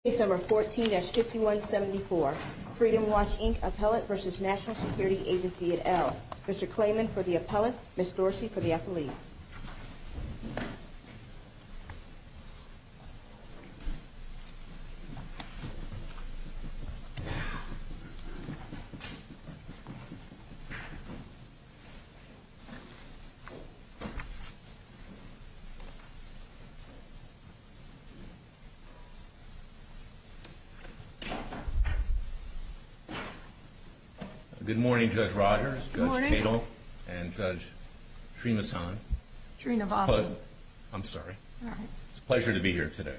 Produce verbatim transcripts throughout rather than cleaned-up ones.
Case number fourteen dash fifty-one seventy-four, Freedom Watch, Incorporated Appellant versus National Security Agency et al. Mister Clayman for the appellant, Miz Dorsey for the appellees. Good morning, Judge Rogers, Good Judge Cato, and Judge Srinivasan. Srinivasan. I'm sorry. All right. It's a pleasure to be here today.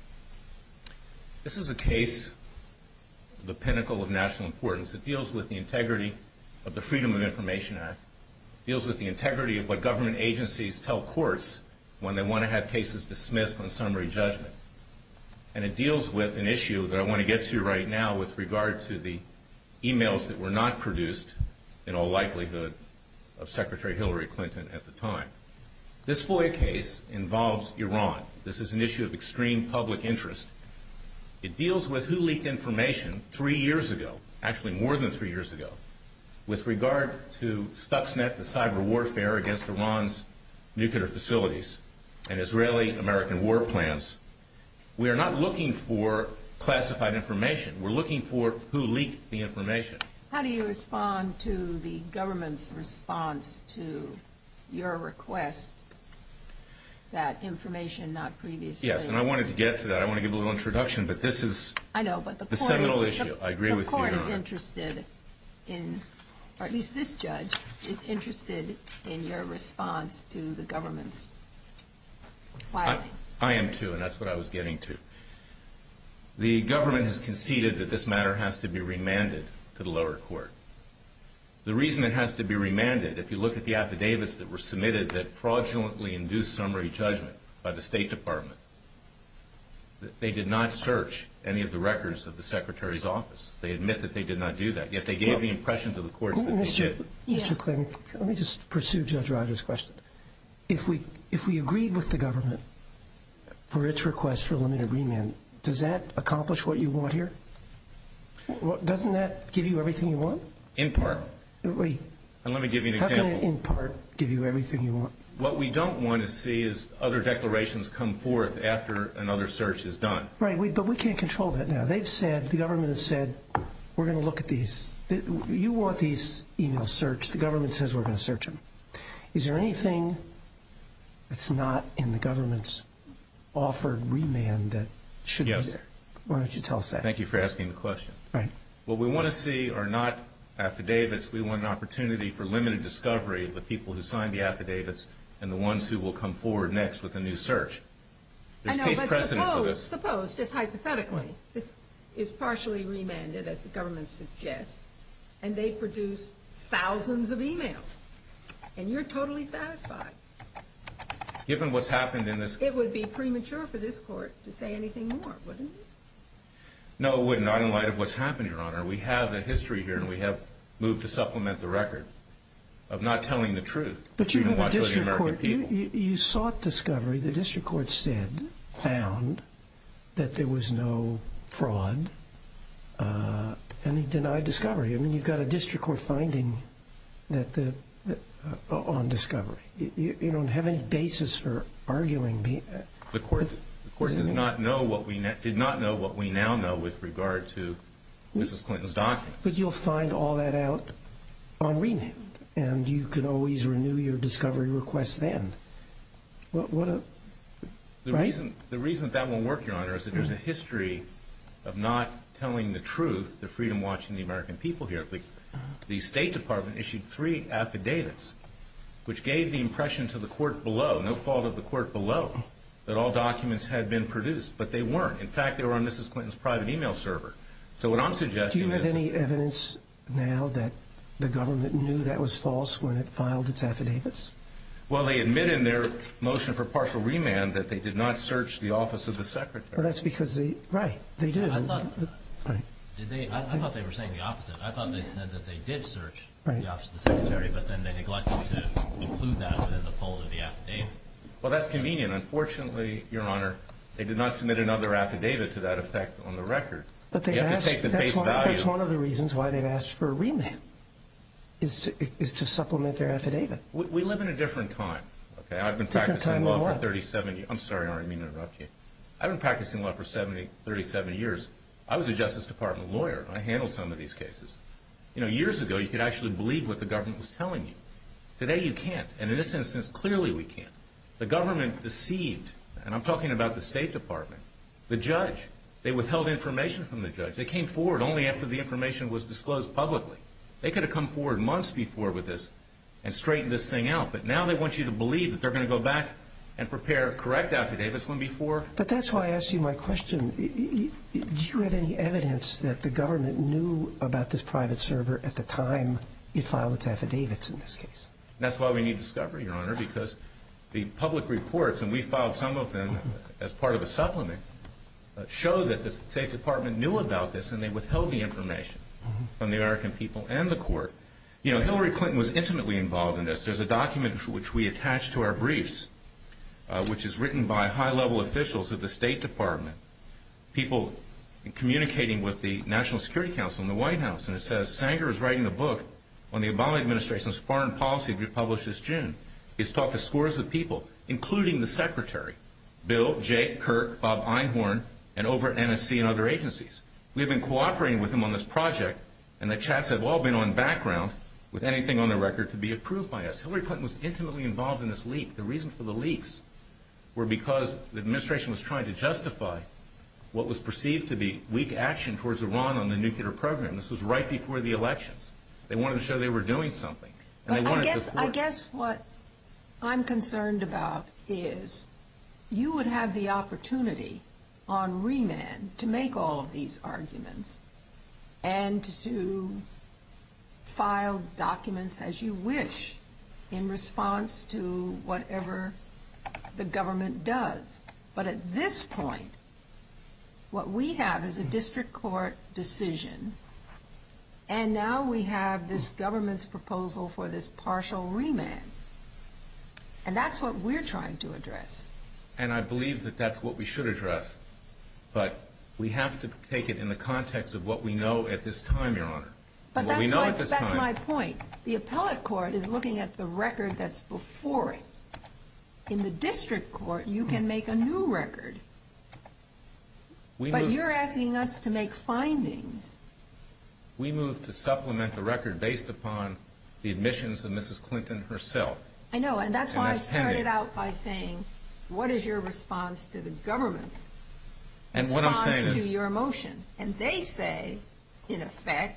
This is a case, the pinnacle of national importance. It deals with the integrity of the Freedom of Information Act. It deals with the integrity of what government agencies tell courts when they want to have cases dismissed on summary judgment. And it deals with an issue that I want to get to right now with regard to the emails that were not produced, in all likelihood, of Secretary Hillary Clinton at the time. This FOIA case involves Iran. This is an issue of extreme public interest. It deals with who leaked information three years ago, actually more than three years ago, with regard to Stuxnet, the cyber warfare against Iran's nuclear facilities, and Israeli-American war plans. We are not looking for classified information. We're looking for who leaked the information. How do you respond to the government's response to your request that information not previously? Yes, and I wanted to get to that. I want to give a little introduction, but this is I know, but the, the court seminal is, issue. The, I agree the with you, court Your is Honor. interested in, or at least this judge is interested in your response to the government's filing. I, I am too, and that's what I was getting to. The government has conceded that this matter has to be remanded to the lower court. The reason it has to be remanded, if you look at the affidavits that were submitted that fraudulently induced summary judgment by the State Department, they did not search any of the records of the Secretary's office. They admit that they did not do that, yet they gave well, the impression to the courts that Mister they did. Mister Clinton, let me just pursue Judge Rogers' question. If we, if we agreed with the government for its request for limited remand, does that accomplish what you want here? Doesn't that give you everything you want? In part. Wait. And let me give you an How example. How can it, in part, give you everything you want? What we don't want to see is other declarations come forth after another search is done. Right, we, but we can't control that now. They've said, the government has said, we're going to look at these. You want these emails searched. The government says we're going to search them. Is there anything that's not in the government's offered remand that should yes. be there? Why don't you tell us that? Thank you for asking the question. Right. What we want to see are not affidavits. We want an opportunity for limited discovery of the people who signed the affidavits and the ones who will come forward next with a new search. There's I know, case but precedent suppose, for this. Suppose, just hypothetically, this is partially remanded, as the government suggests, and they produce thousands of emails, and you're totally satisfied. Given what's happened in this... It would be premature for this court to say anything more, wouldn't it? No, it would not, in light of what's happened, Your Honor. We have a history here, and we have moved to supplement the record of not telling the truth. But you have a the district American court. You, people. you, you sought discovery. The district court said, found, that there was no fraud, uh, and he denied discovery. I mean, you've got a district court finding that the... Uh, on discovery. You, you don't have any basis for arguing. Be, uh, the court, the court does not know what we ne- did not know what we now know with regard to Missus Clinton's documents. But you'll find all that out on remand, and you can always renew your discovery request then. What, what a the right? reason the reason that that won't work, Your Honor, is that there's a history of not telling the truth to Freedom Watch and the American people here. The, The State Department issued three affidavits which gave the impression to the court below, no fault of the court below, that all documents had been produced, but they weren't. In fact, they were on Missus Clinton's private email server. So what I'm suggesting is... Do you have any evidence now that the government knew that was false when it filed its affidavits? Well, they admit in their motion for partial remand that they did not search the office of the Secretary. Well, that's because they... Right, they did. I thought... Right. Did they? I, I thought they were saying the opposite. I thought they said that they did search right. the office of the Secretary, but then they neglected to include that within the fold of the affidavit. Well, that's convenient. Unfortunately, Your Honor, They did not submit another affidavit to that effect on the record. But they've you have asked, to take the that's, face one, value. that's one of the reasons why they've asked for a remand, is to, is to supplement their affidavit. We, we live in a different time. Okay, I've been Different practicing time law than for what? thirty-seven years. I'm sorry, I didn't mean to interrupt you. I've been practicing law for seventy, thirty-seven years. I was a Justice Department lawyer. I handled some of these cases. You know, years ago, you could actually believe what the government was telling you. Today, you can't. And in this instance, clearly we can't. The government deceived, and I'm talking about the State Department, the judge. They withheld information from the judge. They came forward only after the information was disclosed publicly. They could have come forward months before with this and straightened this thing out. But now they want you to believe that they're going to go back and prepare correct affidavits when before. But that's why I asked you my question. Do you have any evidence that the government knew about this private server at the time it filed its affidavits in this case? And that's why we need discovery, Your Honor, because the public reports, and we filed some of them as part of a supplement, uh, show that the State Department knew about this and they withheld the information mm-hmm. from the American people and the court. You know, Hillary Clinton was intimately involved in this. There's a document which we attached to our briefs, uh, which is written by high-level officials of the State Department, people communicating with the National Security Council in the White House. And it says, Sanger is writing a book on the Obama administration's foreign policy to be published this June. He's talked to scores of people, including the Secretary, Bill, Jake, Kirk, Bob Einhorn, and over at N S C and other agencies. We have been cooperating with him on this project, and the chats have all been on background with anything on the record to be approved by us. Hillary Clinton was intimately involved in this leak. The reason for the leaks were because the administration was trying to justify what was perceived to be weak action towards Iran on the nuclear program. This was right before the elections. They wanted to show they were doing something. And but they wanted I guess, to I guess what I'm concerned about is you would have the opportunity on remand to make all of these arguments and to file documents as you wish in response to whatever the government does. But at this point, what we have is a district court decision, and now we have this government's proposal for this partial remand. And that's what we're trying to address. And I believe that that's what we should address. But we have to take it in the context of what we know at this time, Your Honor. But what that's, we know my, at this that's time, my point. The appellate court is looking at the record that's before it. In the district court, you can make a new record. we But moved, you're asking us to make findings. we moved to supplement the record based upon the admissions of Missus Clinton herself. I know, and that's And why that's I started pending. out by saying, what is your response to the government's And what I'm saying response is, to your motion? And they say, in effect,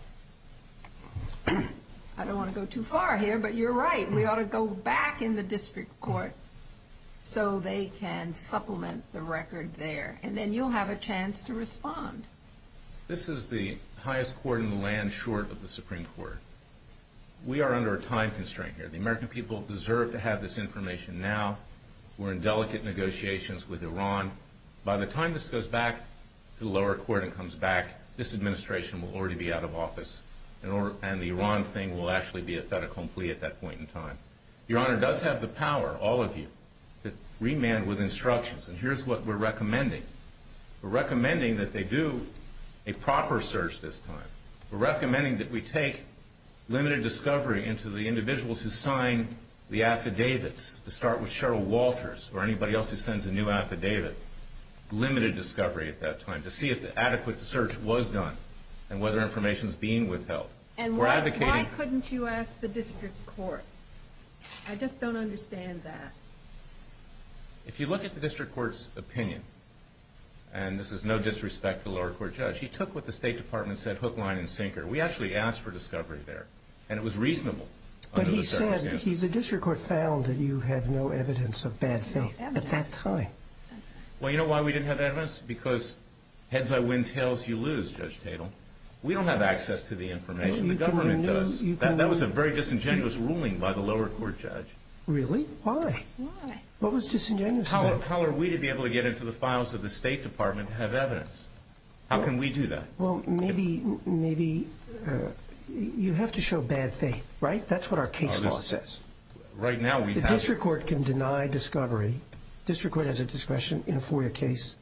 I don't want to go too far here, but you're right. We ought to go back in the district court so they can supplement the record there. And then you'll have a chance to respond. this is the highest court in the land short of the Supreme Court. We are under a time constraint here. The American people deserve to have this information now. We're in delicate negotiations with Iran. By the time this goes back to the lower court and comes back, this administration will already be out of office, and, or, and the Iran thing will actually be a fait accompli at that point in time. Your Honor does have the power, all of you, to remand with instructions, and here's what we're recommending. We're recommending that they do a proper search this time. We're recommending that we take limited discovery into the individuals who sign the affidavits, to start with Cheryl Walters or anybody else who sends a new affidavit. Limited discovery at that time to see if the adequate search was done and whether information is being withheld. And We're why, advocating. why couldn't you ask the district court? I just don't understand that. If you look at the district court's opinion, and this is no disrespect to the lower court judge, he took what the State Department said hook, line, and sinker. We actually asked for discovery there, and it was reasonable But under he the said, circumstances. he, the district court found that you had no evidence of bad faith at that evidence. time. Well, you know why we didn't have evidence? Because heads I win, tails you lose, Judge Tatel. We don't have access to the information. Well, the you can government renew- does. you That, can- that was a very disingenuous ruling by the lower court judge. Really? Why? Why? What was disingenuous How, about it? how are we to be able to get into the files of the State Department to have evidence? How can we do that? Well, maybe, maybe uh, you have to show bad faith, right? That's what our case Oh, this- law says. Right now we The have... district court can deny discovery. District court has a discretion in a FOIA case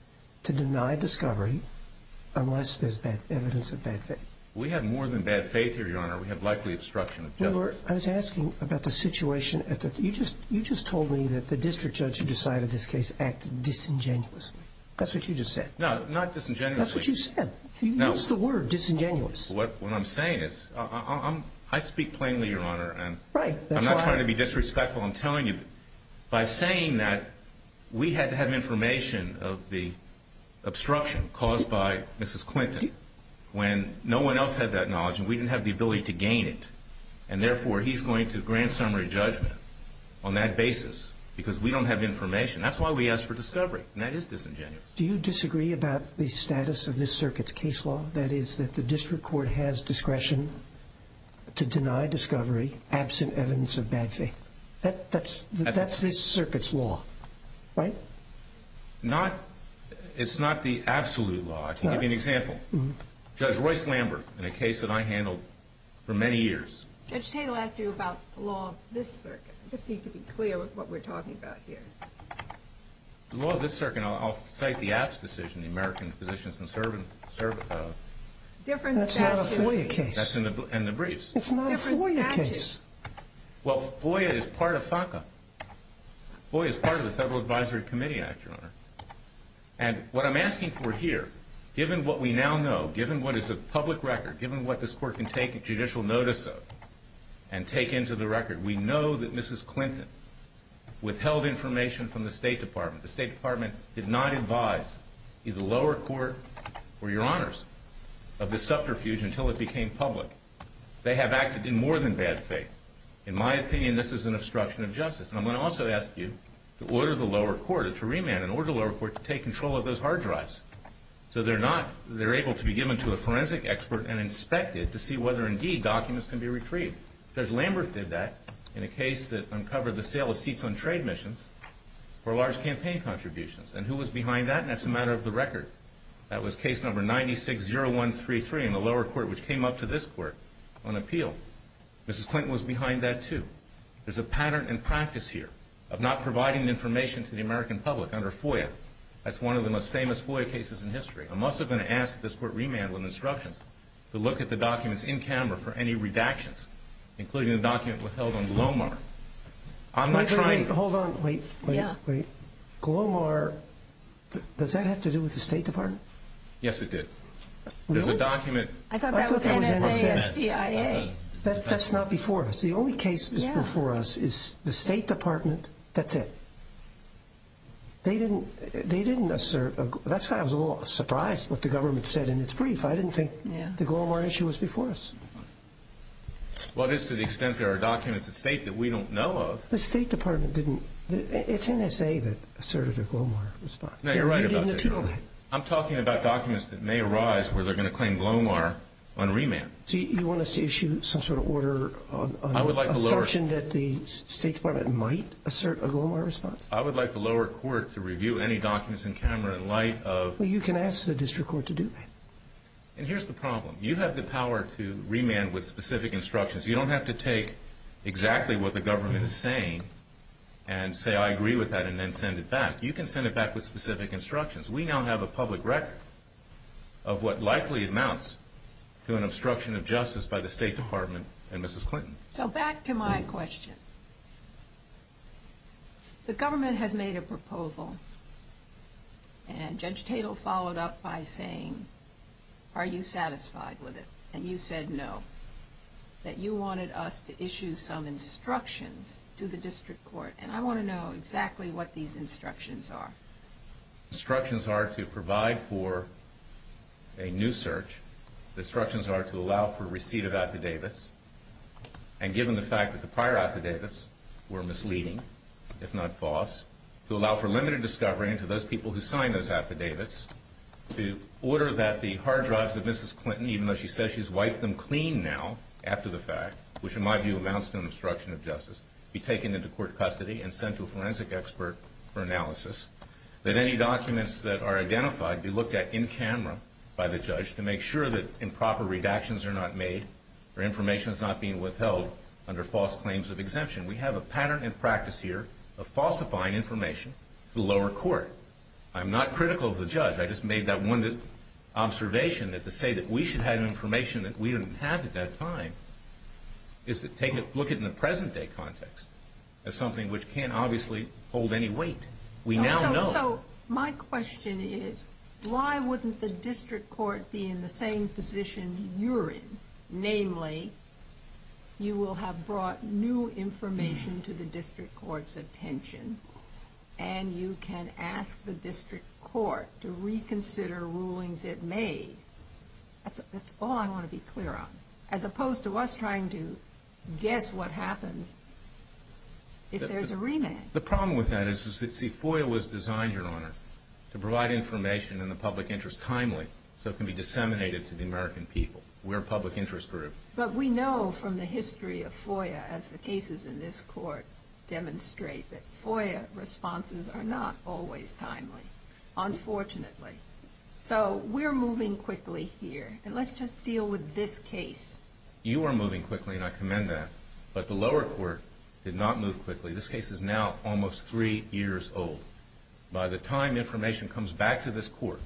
to deny discovery unless there's bad evidence of bad faith? We have more than bad faith here, Your Honor. We have likely obstruction of justice. We were, I was asking about the situation at the. You just you just told me that the district judge who decided this case acted disingenuously. That's what you just said. No, not disingenuously. That's what you said. You no. used the word disingenuous. What what I'm saying is, I, I, I'm I speak plainly, Your Honor, and right. That's I'm not why trying to be disrespectful. I'm telling you, by saying that we had to have information of the obstruction caused by Missus Clinton when no one else had that knowledge and we didn't have the ability to gain it, and therefore he's going to grant summary judgment on that basis because we don't have information. That's why we asked for discovery, and that is disingenuous. Do you disagree about the status of this circuit's case law? That is, that the district court has discretion to deny discovery absent evidence of bad faith. That, that's that's, that's this circuit's law, right? Not, it's not the absolute law. I can give you an example. Mm-hmm. Judge Royce Lambert, in a case that I handled for many years. Judge Tatel asked you about the law of this circuit. I just need to be clear with what we're talking about here. The law of this circuit, I'll, I'll cite the A P S decision, the American Physicians and Servant. Serv, uh, Different That's statute. not a FOIA case. That's in the in the briefs. It's not Different a FOIA statute. case. Well, FOIA is part of FACA. FOIA is part of the Federal Advisory Committee Act, Your Honor. And what I'm asking for here, given what we now know, given what is a public record, given what this Court can take judicial notice of and take into the record, we know that Missus Clinton withheld information from the State Department. The State Department did not advise either the lower court or Your Honors of this subterfuge until it became public. They have acted in more than bad faith. In my opinion, this is an obstruction of justice. And I'm going to also ask you to order the lower court, to remand and order the lower court to take control of those hard drives. So they're not, they're able to be given to a forensic expert and inspected to see whether indeed documents can be retrieved. Judge Lambert did that in a case that uncovered the sale of seats on trade missions for large campaign contributions. And who was behind that? And that's a matter of the record. That was case number nine six zero one three three in the lower court, which came up to this court on appeal. Missus Clinton was behind that too. There's a pattern and practice here of not providing information to the American public under FOIA. That's one of the most famous FOIA cases in history. I'm also going to ask that this court remand with instructions to look at the documents in camera for any redactions, including the document withheld on Glomar. I'm wait, not wait, trying... Wait, hold on. Wait, wait, Yeah. wait. Glomar, th- does that have to do with the State Department? Yes, it did. There's Really? a document... I thought I that thought was that was N S A and N S A. C I A. That, that's not before us. The only case that's Yeah. before us is the State Department. That's it. They didn't. They didn't assert. A, that's why I was a little surprised what the government said in its brief. I didn't think Yeah. the Glomar issue was before us. Well, it is to the extent there are documents at state that we don't know of. The State Department didn't. It's N S A that asserted a Glomar response. No, you're right you about didn't that. appeal that. I'm talking about documents that may arise where they're going to claim Glomar on remand. So you, you want us to issue some sort of order on, on I would like the lower- assumption that the State Department might assert a Glomar response? I would like the lower court to review any documents in camera in light of... Well, you can ask the district court to do that. And here's the problem. You have the power to remand with specific instructions. You don't have to take exactly what the government is saying and say, I agree with that, and then send it back. You can send it back with specific instructions. We now have a public record of what likely amounts to an obstruction of justice by the State Department and Missus Clinton. So back to my question. The government has made a proposal, and Judge Tatel followed up by saying, are you satisfied with it? And you said no, that you wanted us to issue some instructions to the district court. And I want to know exactly what these instructions are. Instructions are to provide for a new search. The instructions are to allow for receipt of affidavits. And given the fact that the prior affidavits were misleading, if not false, to allow for limited discovery into those people who signed those affidavits, to order that the hard drives of Missus Clinton, even though she says she's wiped them clean now after the fact, which in my view amounts to an obstruction of justice, be taken into court custody and sent to a forensic expert for analysis. That any documents that are identified be looked at in camera by the judge to make sure that improper redactions are not made or information is not being withheld under false claims of exemption. We have a pattern and practice here of falsifying information to the lower court. I'm not critical of the judge. I just made that one observation that to say that we should have information that we didn't have at that time is to take a look at it in the present-day context as something which can't obviously hold any weight. We so, now so, know. So my question is, why wouldn't the district court be in the same position you're in? Namely, you will have brought new information to the district court's attention, and you can ask the district court to reconsider rulings it made. That's, that's all I want to be clear on, as opposed to us trying to guess what happens if the, there's the, a remand. The problem with that is, is that, see, FOIA was designed, Your Honor, to provide information in the public interest timely so it can be disseminated to the American people. We're a public interest group. But we know from the history of FOIA, as the cases in this court demonstrate, that FOIA responses are not always timely, unfortunately. So we're moving quickly here, and let's just deal with this case. You are moving quickly, and I commend that. But the lower court did not move quickly. This case is now almost three years old. By the time information comes back to this court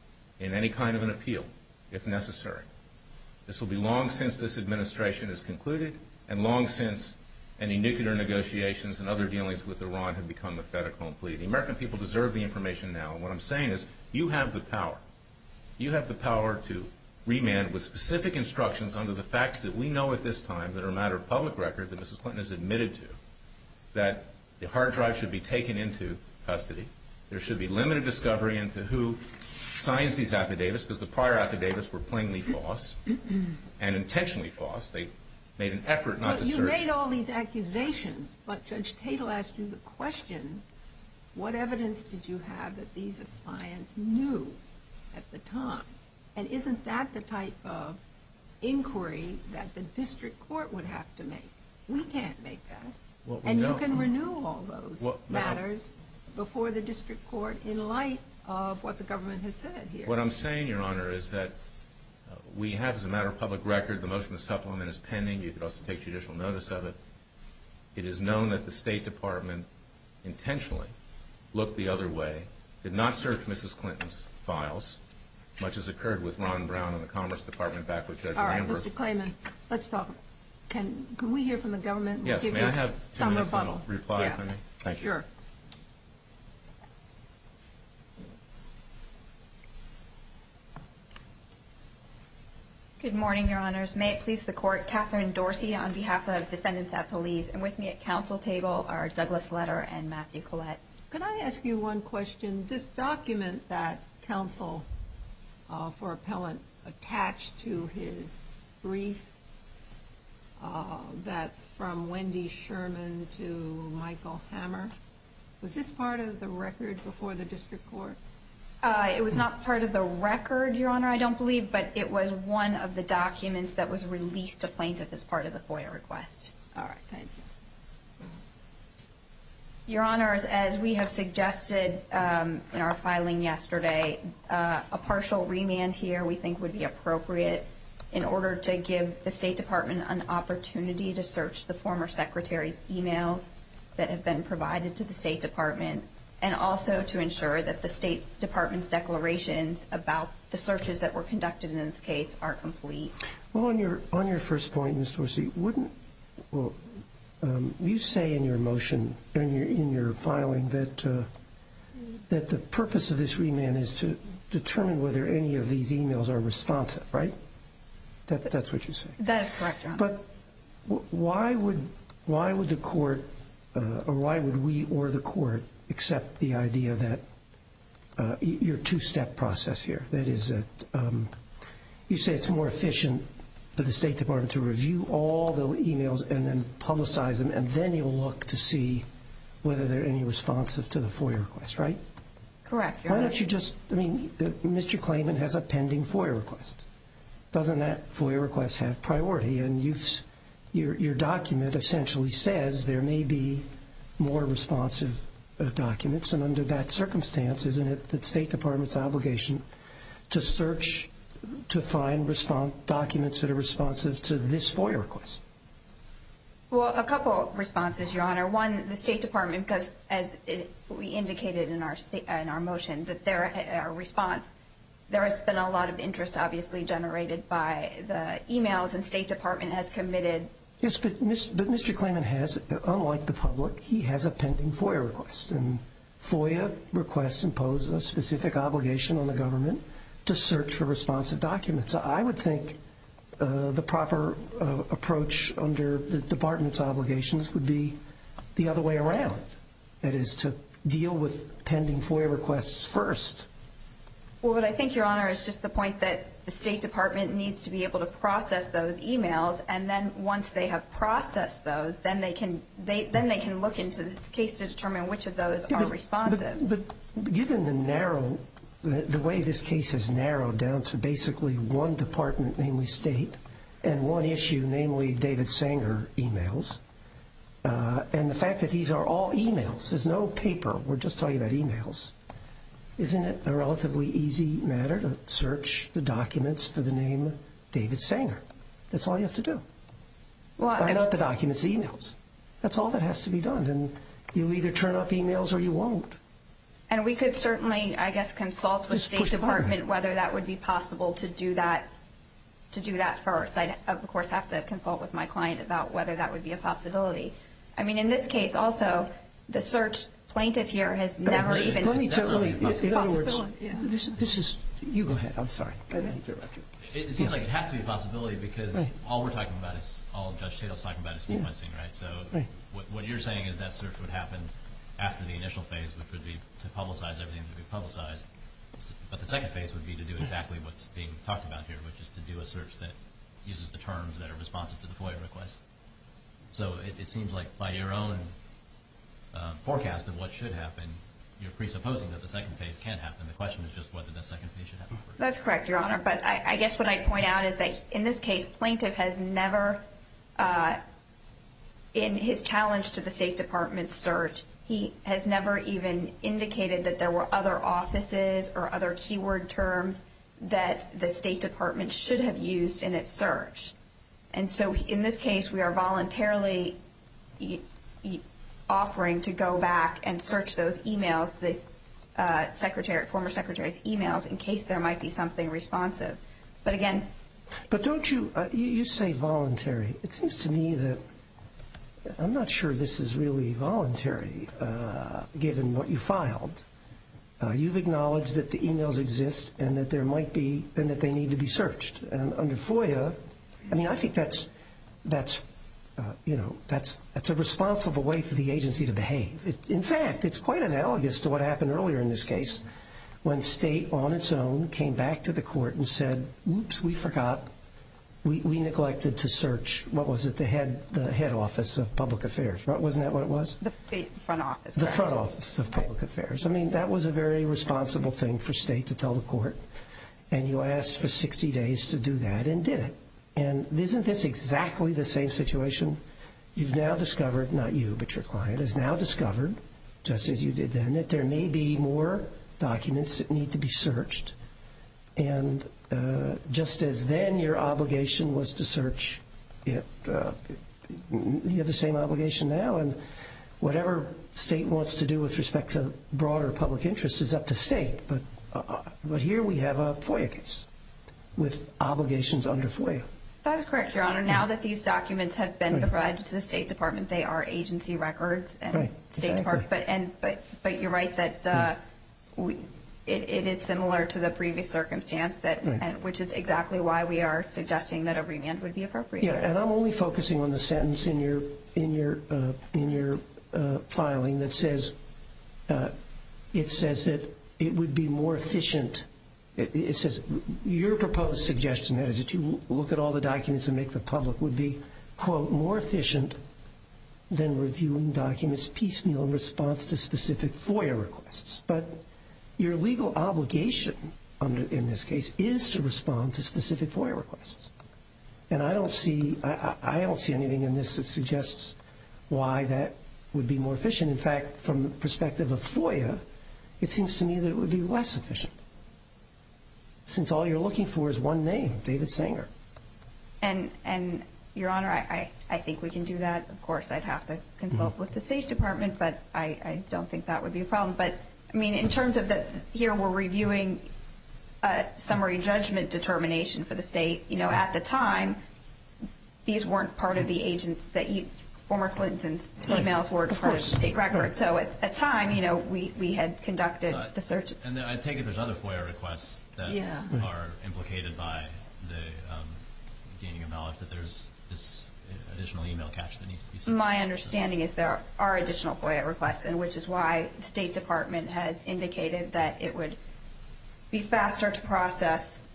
in any kind of an appeal, if necessary, this will be long since this administration is concluded and long since any nuclear negotiations and other dealings with Iran have become a fait accompli. The American people deserve the information now. And what I'm saying is you have the power. You have the power to remand with specific instructions under the facts that we know at this time that are a matter of public record that Missus Clinton has admitted to, that the hard drive should be taken into custody. There should be limited discovery into who signs these affidavits, because the prior affidavits were plainly false and intentionally false. They made an effort not but to you search. You made all these accusations, but Judge Tatel asked you the question, what evidence did you have that these affiants knew at the time? And isn't that the type of inquiry that the district court would have to make? We can't make that. Well, we and know. You can renew all those well, matters before the district court in light of what the government has said here. What I'm saying, Your Honor, is that uh, we have, as a matter of public record, the motion to supplement is pending. You could also take judicial notice of it. It is known that the State Department intentionally looked the other way, did not search Missus Clinton's files, much as occurred with Ron Brown in the Commerce Department back with Judge All right, Lambert. Mister Clayman, let's talk. Can can we hear from the government? We'll Yes, give may I us have two some minutes and rebuttal. reply, yeah. if I may? Thank you. Sure. Good morning, Your Honors. May it please the Court, Catherine Dorsey on behalf of defendants at police, and with me at counsel table are Douglas Letter and Matthew Collette. Can I ask you one question? This document that counsel uh, for appellant attached to his brief, uh, that's from Wendy Sherman to Michael Hammer, was this part of the record before the district court? Uh, it was not part of the record, Your Honor, I don't believe, but it was one of the documents that was released to plaintiff as part of the FOIA request. All right, thank you. Your Honors, as we have suggested um, in our filing yesterday, uh, a partial remand here we think would be appropriate in order to give the State Department an opportunity to search the former Secretary's emails that have been provided to the State Department, and also to ensure that the State Department's declarations about the searches that were conducted in this case are complete. Well, on your on your first point, Miz Dorsey, wouldn't well, um, you say in your motion in your in your filing that uh, that the purpose of this remand is to determine whether any of these emails are responsive, right? That that's what you say. That is correct, Your Honor. But w- why would why would the court uh, or why would we or the court accept the idea that uh, your two-step process here? That is that um, you say it's more efficient for the State Department to review all the emails and then publicize them, and then you'll look to see whether they're any responsive to the FOIA request, right? Correct, Your Why Honor. don't you just, I mean, uh, Mister Clayman has a pending FOIA request. Doesn't that FOIA request have priority? And you've, your, your document essentially says there may be more responsive uh, documents, and under that circumstance, isn't it the State Department's obligation to search to find respond, documents that are responsive to this FOIA request? Well, a couple responses, Your Honor. One, the State Department, because as it, we indicated in our sta- in our motion, that their our response, there has been a lot of interest, obviously, generated by the emails, and State Department has committed. Yes, but, but Mister Klayman has, unlike the public, he has a pending FOIA request, and FOIA requests impose a specific obligation on the government to search for responsive documents. I would think uh, the proper uh, approach under the department's obligations would be the other way around. That is, to deal with pending FOIA requests first. Well, what I think, Your Honor, is just the point that the State Department needs to be able to process those emails, and then once they have processed those, then they can they then they can look into this case to determine which of those Yeah, are but, responsive. But, but given the narrow, the, the way this case is narrowed down to basically one department, namely State, and one issue, namely David Sanger emails, uh, and the fact that these are all emails, there's no paper, we're just talking about emails. Isn't it a relatively easy matter to search the documents for the name David Sanger? That's all you have to do. Well, Or not the documents, the emails. That's all that has to be done. And you'll either turn up emails or you won't. And we could certainly, I guess, consult with Just State push the button. Department whether that would be possible to do that to do that first. I'd, of course, have to consult with my client about whether that would be a possibility. I mean, in this case, also, the search plaintiff here has never Let- even... Let me It's tell you, definitely in other words, possibility, yeah. this, this is, you go ahead, I'm sorry. I didn't interrupt you. It, it seems like it has to be a possibility because Right. all we're talking about is, all Judge Tatel's talking about is sequencing, right? So Right. what, what you're saying is that search would happen after the initial phase, which would be to publicize everything that we publicized. S- But the second phase would be to do exactly what's being talked about here, which is to do a search that uses the terms that are responsive to the FOIA request. So it, it seems like by your own uh, forecast of what should happen, you're presupposing that the second phase can happen. The question is just whether the second phase should happen first. That's correct, Your Honor. But I, I guess what I'd point out is that in this case, plaintiff has never, uh, in his challenge to the State Department's search, he has never even indicated that there were other offices or other keyword terms that the State Department should have used in its search. And so in this case, we are voluntarily y- y- offering to go back and search those emails, this uh, secretary, former secretary's emails, in case there might be something responsive. But again, But don't you, uh, you, you say voluntary. It seems to me that I'm not sure this is really voluntary, uh, given what you filed. Uh, you've acknowledged that the emails exist and that there might be, and that they need to be searched. And under FOIA, I mean, I think that's, that's, uh, you know, that's that's a responsible way for the agency to behave. It, in fact, it's quite analogous to what happened earlier in this case, when State, on its own, came back to the court and said, "Oops, we forgot. We, we neglected to search, what was it, the head the head office of public affairs, right? Wasn't that what it was? the the front office. The correct. front office of public affairs. I mean, that was a very responsible thing for State to tell the court. And you asked for sixty days to do that and did it. And isn't this exactly the same situation? You've now discovered, not you, but your client has now discovered, just as you did then, that there may be more documents that need to be searched. And uh, just as then your obligation was to search it, uh, you have the same obligation now. And whatever State wants to do with respect to broader public interest is up to State. But, uh, but here we have a FOIA case with obligations under FOIA. That is correct, Your Honor. Now that these documents have been Right. provided to the State Department, they are agency records and Right, State exactly. Department. But and but but you're right that uh, we, it, it is similar to the previous circumstance that, Right. and, which is exactly why we are suggesting that a remand would be appropriate. Yeah, and I'm only focusing on the sentence in your in your uh, in your uh, filing that says uh, it says that it would be more efficient. It, it says your proposed suggestion, that is, that you look at all the documents and make them public, would be, quote, more efficient than reviewing documents piecemeal in response to specific FOIA requests. But your legal obligation under, in this case is to respond to specific FOIA requests. And I don't see I, I, I don't see anything in this that suggests why that would be more efficient. In fact, from the perspective of FOIA, it seems to me that it would be less efficient, since all you're looking for is one name, David Sanger. And and Your Honor, I, I, I think we can do that. Of course, I'd have to consult mm-hmm. with the State Department, but I, I don't think that would be a problem. But, I mean, in terms of the, here we're reviewing a summary judgment determination for the state. You know, at the time, these weren't part of the agents that you, former Clinton's emails were part of the state record. Right. So at the time, you know, we, we had conducted so I, the search. And I take it there's other FOIA requests that yeah. are implicated by the um, gaining of knowledge that there's this additional email cache that needs to be sent. My understanding is there are additional FOIA requests, and which is why the State Department has indicated that it would be faster to process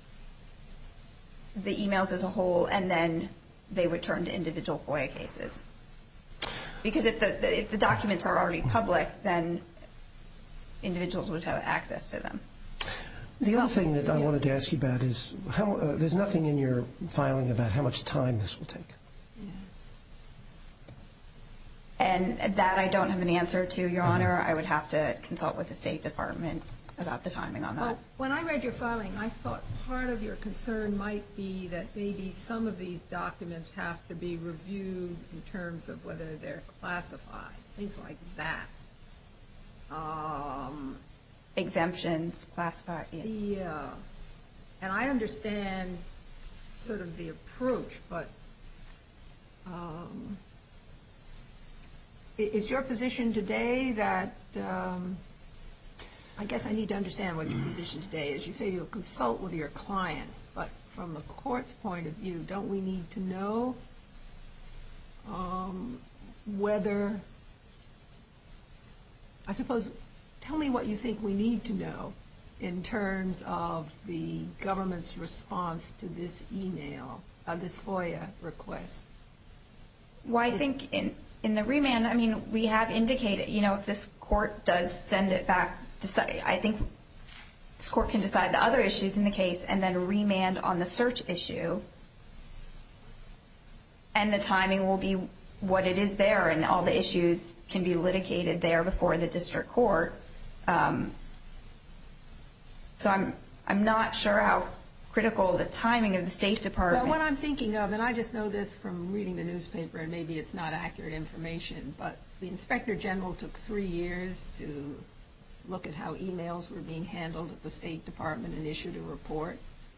the emails as a whole, and then they would turn to individual FOIA cases. Because if the, the if the documents are already public, then individuals would have access to them. The other thing that I wanted to ask you about is how uh, there's nothing in your filing about how much time this will take. And that I don't have an answer to, Your uh-huh. Honor. I would have to consult with the State Department about the timing on that. Well, when I read your filing, I thought part of your concern might be that maybe some of these documents have to be reviewed in terms of whether they're classified, things like that. Um, Exemptions, classified, yeah. Yeah. And I understand sort of the approach, but um, is your position today that um, I guess I need to understand what your position today is. You say you'll consult with your clients, but from the court's point of view, don't we need to know um, whether, I suppose, tell me what you think we need to know in terms of the government's response to this email, uh, this FOIA request. Well, I think in, in the remand, I mean, we have indicated, you know, if this court does send it back, decide, I think this court can decide the other issues in the case and then remand on the search issue. And the timing will be what it is there, and all the issues can be litigated there before the district court. Um, so I'm I'm not sure how critical the timing of the State Department. Well, what I'm thinking of, and I just know this from reading the newspaper, and maybe it's not accurate information, but the Inspector General took three years to look at how emails were being handled at the State Department and issued a report.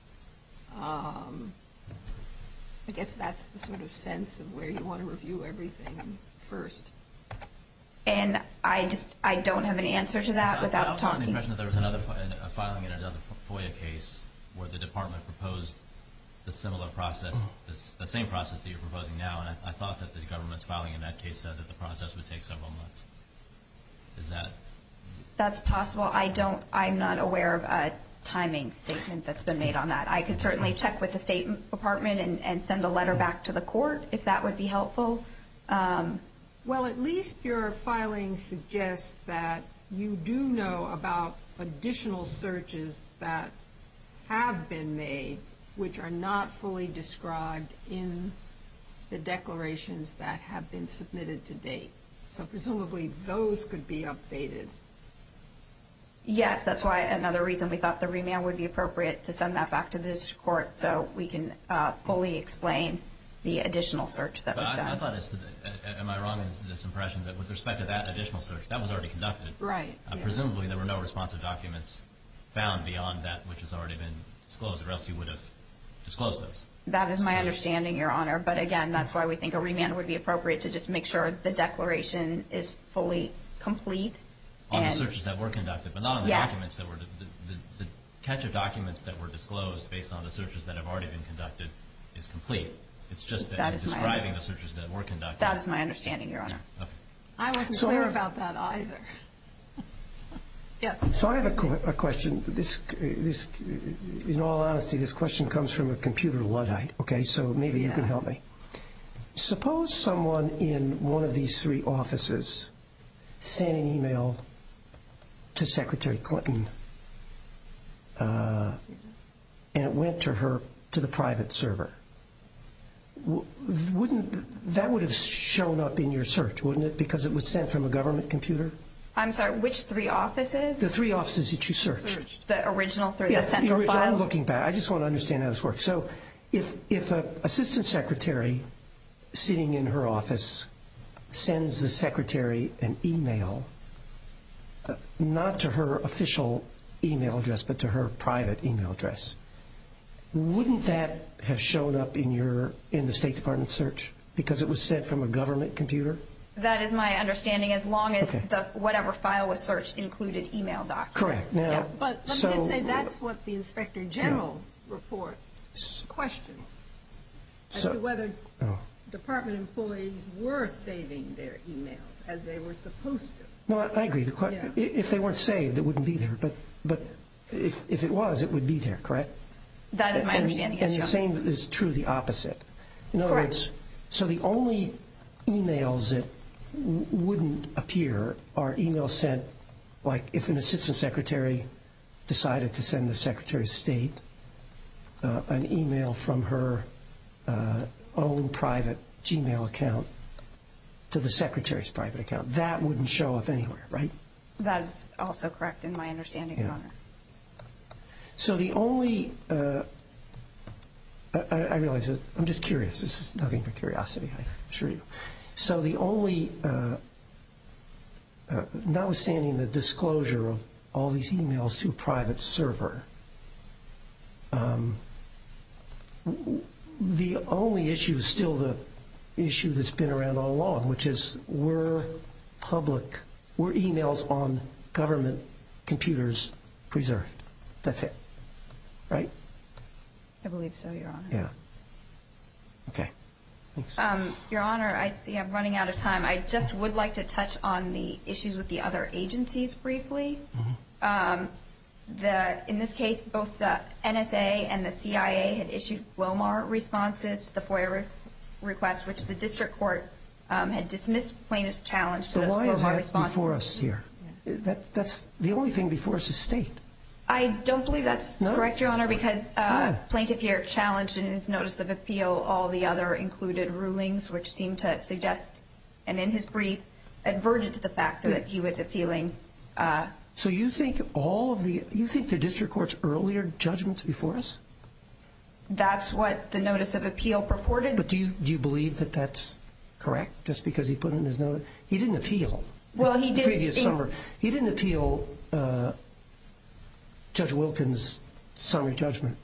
Um, I guess that's the sort of sense of where you want to review everything first. And I just, I don't have an answer to that so without I, I was talking. under the impression that there was another a filing in another FOIA case where the department proposed the similar process, this, the same process that you're proposing now, and I, I thought that the government's filing in that case said that the process would take several months. Is that? That's possible. I don't, I'm not aware of a timing statement that's been made on that. I could certainly check with the State Department and, and send a letter back to the court if that would be helpful. Um, Well, at least your filing suggests that you do know about additional searches that have been made, which are not fully described in the declarations that have been submitted to date. So presumably those could be updated. Yes, that's why another reason we thought the remand would be appropriate to send that back to the district court so we can uh, fully explain the additional search that but was I, done. I thought, it's the, uh, am I wrong in this impression that with respect to that additional search, that was already conducted? Right. Uh, yeah. Presumably there were no responsive documents found beyond that which has already been disclosed, or else you would have disclosed those. That is my So- understanding, Your Honor. But again, that's why we think a remand would be appropriate to just make sure the declaration is fully complete. On the and searches that were conducted, but not on the Yes. documents that were, the, the, the catch of documents that were disclosed based on the searches that have already been conducted is complete. It's just that, That in is my describing under- the searches that were conducted. That is my understanding, Your Honor. Okay. I wasn't So clear I- about that either. Yes. So I have a, qu- a question. This, this, in all honesty, this question comes from a computer Luddite. Okay, so maybe you Yeah. can help me. Suppose someone in one of these three offices sent an email to Secretary Clinton, uh, and it went to her to the private server. W- wouldn't that would have shown up in your search, wouldn't it? Because it was sent from a government computer. I'm sorry, which three offices? The three offices that you searched. Searched. The original three, Yeah, the central original- file? I'm looking back. I just want to understand how this works. So if if an assistant secretary sitting in her office sends the secretary an email, uh, not to her official email address, but to her private email address, wouldn't that have shown up in your in the State Department search because it was sent from a government computer? That is my understanding, as long as Okay. the whatever file was searched included email documents. Correct. Now, Yeah. But let so, me just say that's what the Inspector General report questions as So- to whether oh. department employees were saving their emails as they were supposed to. No, I, I agree. The, que- Yeah. i- if they weren't saved, it wouldn't be there. But but if if it was, it would be there. Correct. That is my and, understanding. yes, And the Your same is true the opposite. In other Correct. words, so the only emails that w- wouldn't appear are emails sent, like if an assistant secretary decided to send the Secretary of State uh, an email from her uh, own private Gmail account to the Secretary's private account. That wouldn't show up anywhere, right? That is also correct in my understanding, Your Yeah. Honor. So the only, uh, I, I realize that I'm just curious. This is nothing but curiosity, I assure you. So the only, uh, uh, notwithstanding the disclosure of all these emails to a private server, um, w- the only issue is still the issue that's been around all along, which is were public, were emails on government computers preserved? That's it. Right? I believe so, Your Honor. Yeah. Okay. Thanks. Um, Your Honor, I see I'm running out of time. I just would like to touch on the issues with the other agencies briefly. Um, the, in this case, both the N S A and the C I A had issued GLOMAR responses to the FOIA re- request, which the district court um, had dismissed plaintiff's challenge to So those why is GLOMAR that responses. before us here? That, that's the only thing before us is state. I don't believe that's No? correct, Your Honor, because uh, Oh. plaintiff here challenged in his notice of appeal all the other included rulings, which seem to suggest, and in his brief, adverted to the fact that he was appealing. Uh, So you think all of the, you think the district court's earlier judgments before us? that's what the notice of appeal purported. But do you, do you believe that that's correct, just because he put in his notice? He didn't appeal. Well, he did Previous in- summer. He didn't appeal uh, Judge Wilkins' summary judgment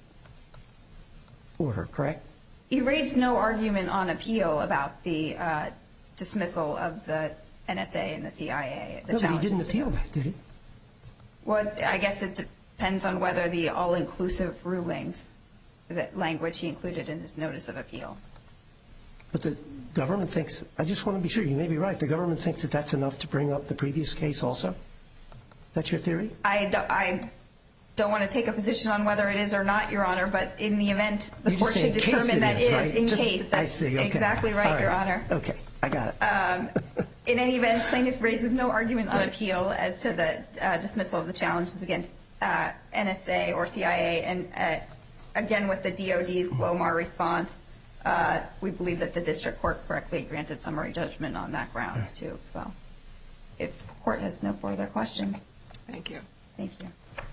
order, correct? He raised no argument on appeal about the uh, dismissal of the N S A and the C I A. The No, but he challenges didn't to appeal those. that, did he? Well, I guess it depends on whether the all-inclusive rulings, that language he included in his notice of appeal. But the government thinks, I just want to be sure, you may be right, the government thinks that that's enough to bring up the previous case also? That's your theory? I don't, I don't want to take a position on whether it is or not, Your Honor, but in the event the You're court just should saying case determine it that is, is, right? in Just- case. I That's see, okay. exactly right, All Your Honor. Okay, I got it. Um, in any event, plaintiff raises no argument on appeal as to the uh, dismissal of the challenges against uh, N S A or C I A, and uh, again with the D O D's GLOMAR response, uh, we believe that the district court correctly granted summary judgment on that grounds too as well. If the court has no further questions, Thank you. thank you.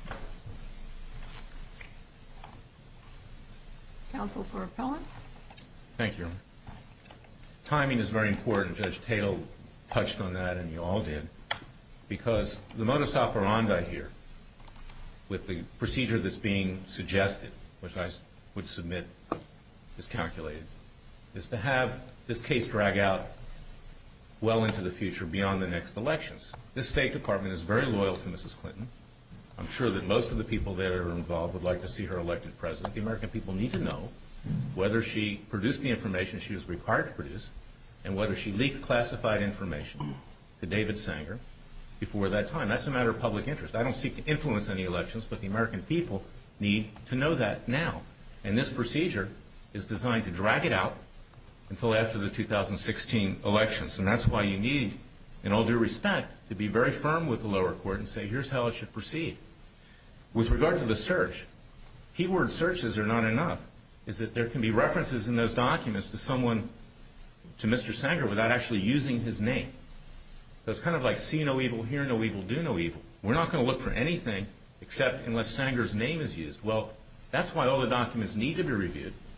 Counsel for appellant? Thank you. Timing is very important. Judge Tatel touched on that, and you all did, because the modus operandi here, with the procedure that's being suggested, which I would submit is calculated, is to have this case drag out well into the future beyond the next elections. This State Department is very loyal to Missus Clinton. I'm sure that most of the people that are involved would like to see her elected president. The American people need to know whether she produced the information she was required to produce and whether she leaked classified information to David Sanger before that time. That's a matter of public interest. I don't seek to influence any elections, but the American people need to know that now. And this procedure is designed to drag it out until after the two thousand sixteen elections. And that's why you need, in all due respect, to be very firm with the lower court and say, here's how it should proceed. With regard to the search, keyword searches are not enough. Is that there can be references in those documents to someone, to Mister Sanger, without actually using his name. So it's kind of like see no evil, hear no evil, do no evil. We're not going to look for anything except unless Sanger's name is used. Well, that's why all the documents need to be reviewed.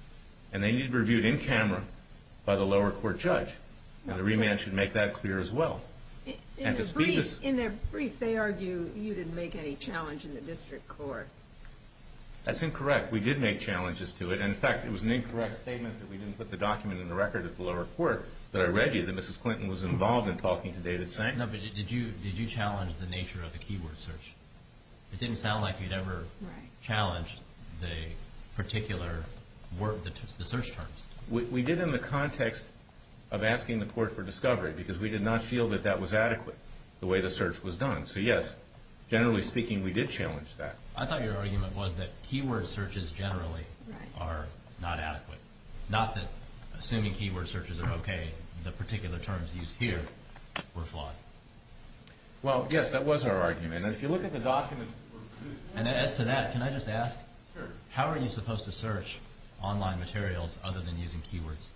and they need to be reviewed in camera by the lower court judge. And the remand should make that clear as well. In, and their to speed brief, this, in their brief, they argue you didn't make any challenge in the district court. That's incorrect. We did make challenges to it. And in fact, it was an incorrect statement that we didn't put the document in the record at the lower court that I read you, that Missus Clinton was involved in talking to David Sanger. No, but did you did you challenge the nature of the keyword search? It didn't sound like you'd ever Right. challenged the particular word, the, the search terms. We, we did in the context of asking the court for discovery because we did not feel that that was adequate, the way the search was done. So yes, generally speaking, we did challenge that. I thought your argument was that keyword searches generally Right. are not adequate. Not that assuming keyword searches are okay, the particular terms used here were flawed. Well, yes, that was our argument. And if you look at the document. And as to that, can I just ask, Sure. how are you supposed to search online materials other than using keywords?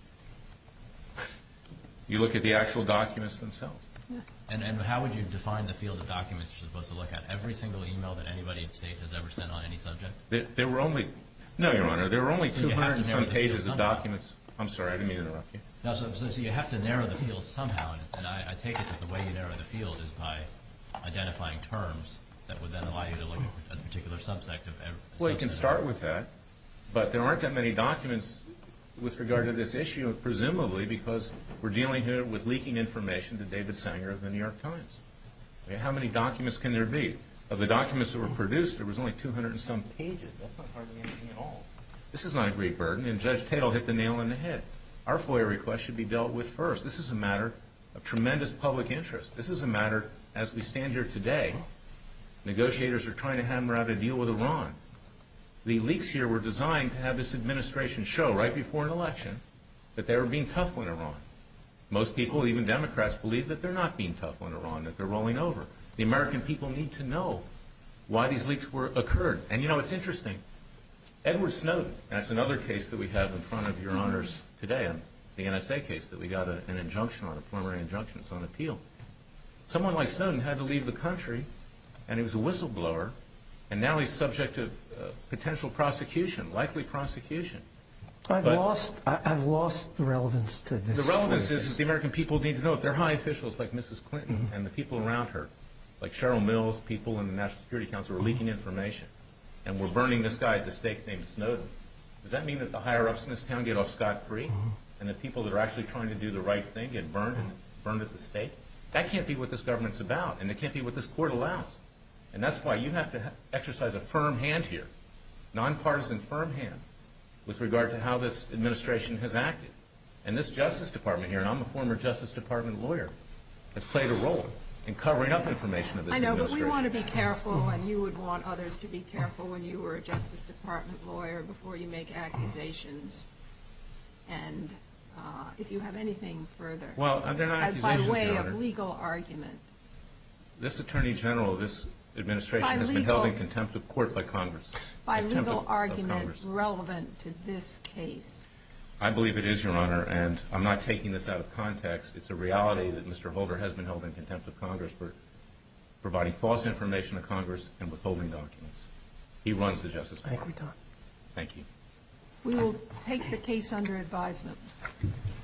You look at the actual documents themselves. And, and how would you define the field of documents you're supposed to look at? Every single email that anybody at state has ever sent on any subject? There, there were only, no, Your Honor, there were only So you two have hundred to and narrow some the field pages of somehow. documents. I'm sorry, I didn't mean to interrupt you. No, so, so, so you have to narrow the field somehow, and, and I, I take it that the way you narrow the field is by identifying terms that would then allow you to look at a particular subsect of every. Well, you can start with that, but there aren't that many documents with regard to this issue, presumably because we're dealing here with leaking information to David Sanger of the New York Times. Okay, how many documents can there be? Of the documents that were produced, there was only two hundred and some pages. That's not hardly anything at all. This is not a great burden, and Judge Tatel hit the nail on the head. Our FOIA request should be dealt with first. This is a matter of tremendous public interest. This is a matter, as we stand here today, negotiators are trying to hammer out a deal with Iran. The leaks here were designed to have this administration show right before an election that they were being tough on Iran. Most people, even Democrats, believe that they're not being tough on Iran, that they're rolling over. The American people need to know why these leaks were occurred. And, you know, it's interesting. Edward Snowden, and that's another case that we have in front of your honors today, the N S A case that we got a, an injunction on, a preliminary injunction. It's on appeal. Someone like Snowden had to leave the country, and he was a whistleblower, and now he's subject to uh, potential prosecution, likely prosecution. I've But lost. I, I've lost the relevance to this. The relevance point. is that the American people need to know if they're high officials like Missus Clinton Mm-hmm. and the people around her, like Cheryl Mills, people in the National Security Council, are leaking information, and we're burning this guy at the stake named Snowden. Does that mean that the higher-ups in this town get off scot-free, Mm-hmm. and the people that are actually trying to do the right thing get burned and burned at the stake? That can't be what this government's about, and it can't be what this court allows. And that's why you have to ha- exercise a firm hand here, nonpartisan firm hand, with regard to how this administration has acted. And this Justice Department here, and I'm a former Justice Department lawyer, has played a role in covering up information of this I know, but administration. we want to be careful, and you would want others to be careful when you were a Justice Department lawyer before you make accusations. And uh, if you have anything further. Well, they're not uh, accusations, by way Your of Honor. legal argument. This Attorney General, this administration By has been legal- held in contempt of court by Congress. By Contempt legal of- of argument Congress. relevant to this case. I believe it is, Your Honor, and I'm not taking this out of context. It's a reality that Mister Holder has been held in contempt of Congress for providing false information to Congress and withholding documents. He runs the Justice I think we're Department. done. Thank you. We will take the case under advisement.